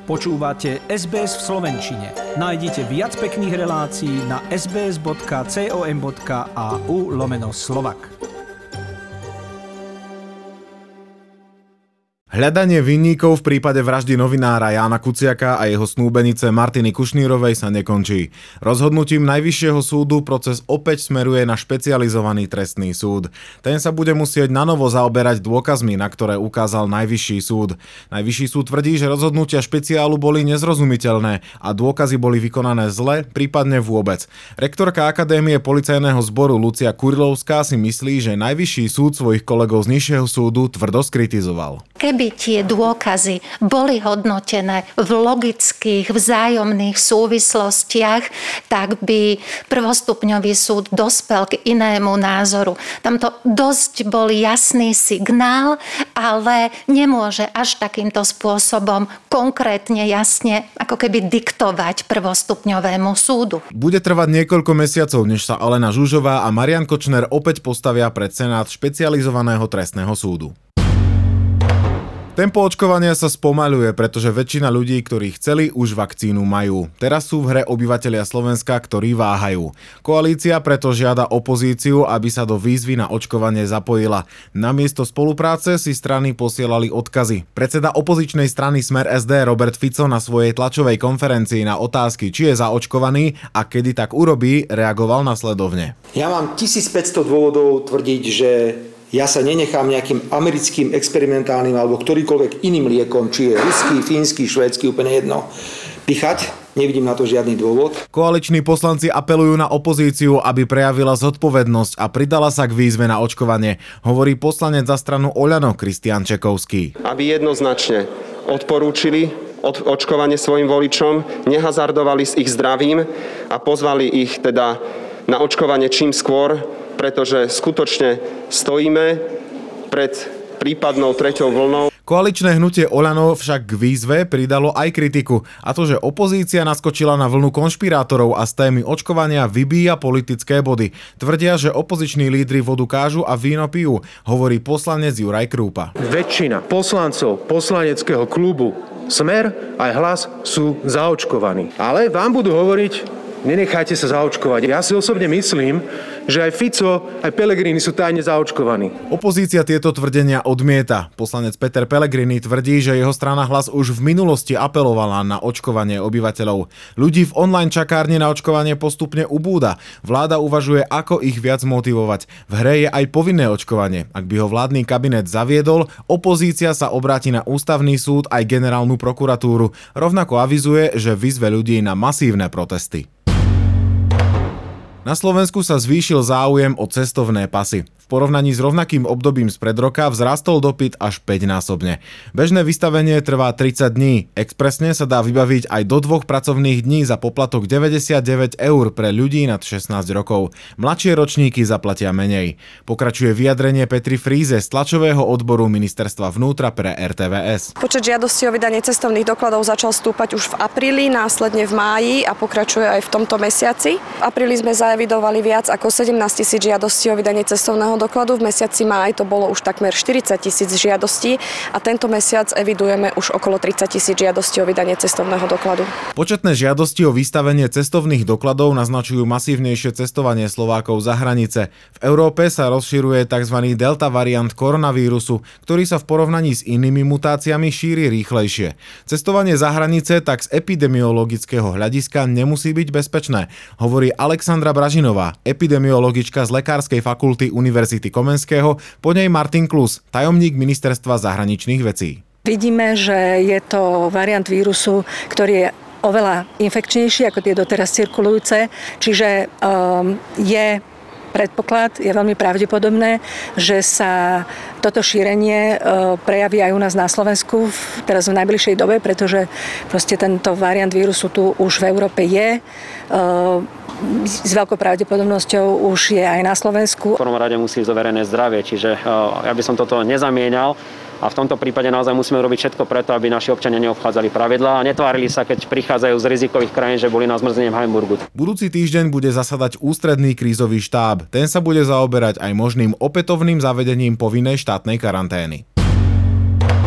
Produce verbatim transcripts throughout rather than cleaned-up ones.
Počúvate es bé es v slovenčine. Nájdite viac pekných relácií na sbs.com.au lomeno Slovak. Hľadanie vinníkov v prípade vraždy novinára Jána Kuciaka a jeho snúbenice Martiny Kušnírovej sa nekončí. Rozhodnutím Najvyššieho súdu proces opäť smeruje na špecializovaný trestný súd. Ten sa bude musieť nanovo zaoberať dôkazmi, na ktoré ukázal Najvyšší súd. Najvyšší súd tvrdí, že rozhodnutia špeciálu boli nezrozumiteľné a dôkazy boli vykonané zle, prípadne vôbec. Rektorka Akadémie policajného zboru Lucia Kurilovská si myslí, že Najvyšší súd svojich kolegov z Nižšieho súdu tvrdo skritizoval. Keby tie dôkazy boli hodnotené v logických, vzájomných súvislostiach, tak by prvostupňový súd dospel k inému názoru. Tamto dosť bol jasný signál, ale nemôže až takýmto spôsobom konkrétne, jasne, ako keby diktovať prvostupňovému súdu. Bude trvať niekoľko mesiacov, než sa Alena Žužová a Marian Kočner opäť postavia pred Senát špecializovaného trestného súdu. Tempo očkovania sa spomaľuje, pretože väčšina ľudí, ktorí chceli, už vakcínu majú. Teraz sú v hre obyvatelia Slovenska, ktorí váhajú. Koalícia preto žiada opozíciu, aby sa do výzvy na očkovanie zapojila. Namiesto spolupráce si strany posielali odkazy. Predseda opozičnej strany Smer es dé Robert Fico na svojej tlačovej konferencii na otázky, či je zaočkovaný a kedy tak urobí, reagoval nasledovne. Ja mám tisícpäťsto dôvodov tvrdiť, že ja sa nenechám nejakým americkým experimentálnym alebo ktorýkoľvek iným liekom, či je ruský, fínsky, švédsky, úplne jedno, pichať. Nevidím na to žiadny dôvod. Koaliční poslanci apelujú na opozíciu, aby prejavila zodpovednosť a pridala sa k výzve na očkovanie, hovorí poslanec za stranu Oľano Kristián Čekovský. Aby jednoznačne odporúčili očkovanie svojim voličom, nehazardovali s ich zdravím a pozvali ich teda na očkovanie čím skôr, pretože skutočne stojíme pred prípadnou treťou vlnou. Koaličné hnutie Oľano však k výzve pridalo aj kritiku, a to, že opozícia naskočila na vlnu konšpirátorov a z témy očkovania vybíja politické body. Tvrdia, že opoziční lídri vodu kážu a víno pijú, hovorí poslanec Juraj Krúpa. Väčšina poslancov poslaneckého klubu Smer aj Hlas sú zaočkovaní. Ale vám budú hovoriť: nenechajte sa zaočkovať. Ja si osobne myslím, že aj Fico, aj Pellegrini sú tajne zaočkovaní. Opozícia tieto tvrdenia odmieta. Poslanec Peter Pellegrini tvrdí, že jeho strana Hlas už v minulosti apelovala na očkovanie obyvateľov. Ľudí v online čakárni na očkovanie postupne ubúda. Vláda uvažuje, ako ich viac motivovať. V hre je aj povinné očkovanie. Ak by ho vládny kabinet zaviedol, opozícia sa obráti na ústavný súd aj generálnu prokuratúru. Rovnako avizuje, že vyzve ľudí na masívne protesty. Na Slovensku sa zvýšil záujem o cestovné pasy. V porovnaní s rovnakým obdobím spred roka vzrastol dopyt až päťnásobne. Bežné vystavenie trvá tridsať dní. Expresne sa dá vybaviť aj do dvoch pracovných dní za poplatok deväťdesiatdeväť eur pre ľudí nad šestnásť rokov. Mladšie ročníky zaplatia menej. Pokračuje vyjadrenie Petry Fríze z tlačového odboru Ministerstva vnútra pre er té vé es. Počet žiadostí o vydanie cestovných dokladov začal stúpať už v apríli, následne v máji a pokračuje aj v tomto mesiaci. V apríli sme zaevidovali viac ako sedemnásť tisíc žiadostí o vydanie cestovného dokladu. V mesiaci máj to bolo už takmer štyridsať tisíc žiadostí a tento mesiac evidujeme už okolo tridsať tisíc žiadostí o vydanie cestovného dokladu. Početné žiadosti o vystavenie cestovných dokladov naznačujú masívnejšie cestovanie Slovákov za hranice. V Európe sa rozširuje tzv. Delta variant koronavírusu, ktorý sa v porovnaní s inými mutáciami šíri rýchlejšie. Cestovanie za hranice tak z epidemiologického hľadiska nemusí byť bezpečné, hovorí Alexandra Bražinová, epidemiologička z Lekárskej fakulty Univerzity Komenského, po nej Martin Klus, tajomník Ministerstva zahraničných vecí. Vidíme, že je to variant vírusu, ktorý je oveľa infekčnejší ako tie doteraz cirkulujúce, čiže um, je predpoklad, je veľmi pravdepodobné, že sa toto šírenie uh, prejaví aj u nás na Slovensku v, teraz v najbližšej dobe, pretože proste tento variant vírusu tu už v Európe je. Uh, s veľkou pravdepodobnosťou už je aj na Slovensku. V prvom rade musí ísť o verejné zdravie, čiže uh, ja by som toto nezamienal. A v tomto prípade naozaj musíme robiť všetko preto, aby naši občania neobchádzali pravidlá a netvárili sa, keď prichádzajú z rizikových krajín, že boli na zmrzenie v Hamburgu. Budúci týždeň bude zasadať ústredný krízový štáb. Ten sa bude zaoberať aj možným opätovným zavedením povinnej štátnej karantény.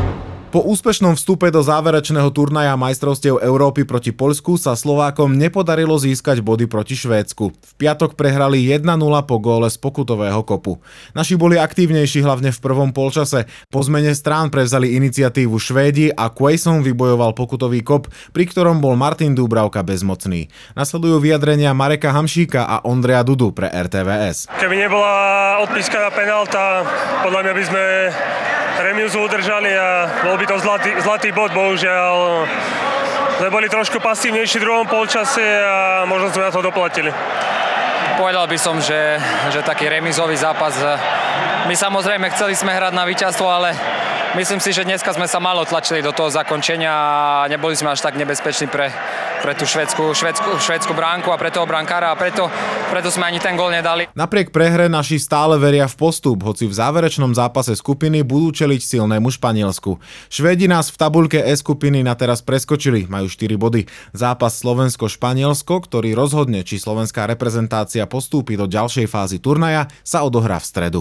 Po úspešnom vstupe do záverečného turnaja majstrovstiev Európy proti Poľsku sa Slovákom nepodarilo získať body proti Švédsku. V piatok prehrali jedna nula po góle z pokutového kopu. Naši boli aktívnejší hlavne v prvom polčase. Po zmene strán prevzali iniciatívu Švédi a Quaison vybojoval pokutový kop, pri ktorom bol Martin Dúbravka bezmocný. Nasledujú vyjadrenia Mareka Hamšíka a Ondreja Dudu pre er té vé es. Keby nebola odpískaná penálta, podľa mňa by sme remiuzu udržali a bol by to zlatý, zlatý bod, bohužiaľ. Sme boli trošku pasívnejší v druhom polčase a možno sme na to doplatili. Povedal by som, že, že taký remizový zápas. My samozrejme chceli sme hrať na víťazstvo, ale myslím si, že dneska sme sa málo tlačili do toho zakončenia a neboli sme až tak nebezpeční pre, pre tú švédsku, švédsku, švédsku bránku a pre toho brankára a preto, preto sme ani ten gól nedali. Napriek prehre naši stále veria v postup, hoci v záverečnom zápase skupiny budú čeliť silnému Španielsku. Švédi nás v tabuľke E skupiny na teraz preskočili, majú štyri body. Zápas Slovensko-Španielsko, ktorý rozhodne, či slovenská reprezentácia postúpi do ďalšej fázy turnaja, sa odohrá v stredu.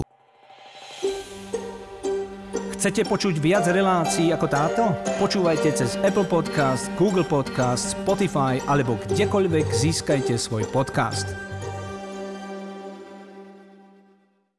Chcete počuť viac relácií ako táto? Počúvajte cez Apple Podcast, Google Podcast, Spotify alebo kdekoľvek získajte svoj podcast.